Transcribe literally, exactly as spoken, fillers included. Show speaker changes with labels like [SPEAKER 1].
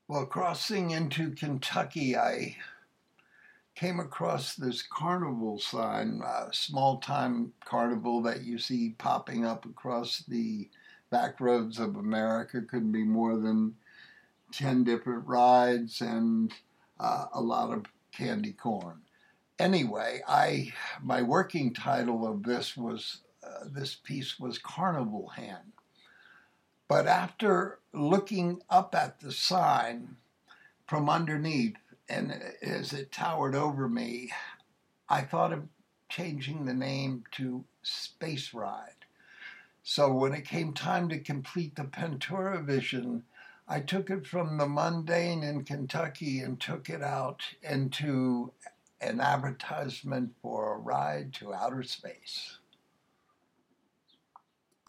[SPEAKER 1] Well, crossing into Kentucky, I came across this carnival sign, a small time carnival that you see popping up across the back roads of America. Could be more than ten different rides and uh, a lot of candy corn. Anyway, I my working title of this was uh, this piece was Carnival Hand. But after looking up at the sign from underneath, and as it towered over me, I thought of changing the name to Space Ride. So when it came time to complete the Pentura vision, I took it from the mundane in Kentucky and took it out into an advertisement for a ride to outer space.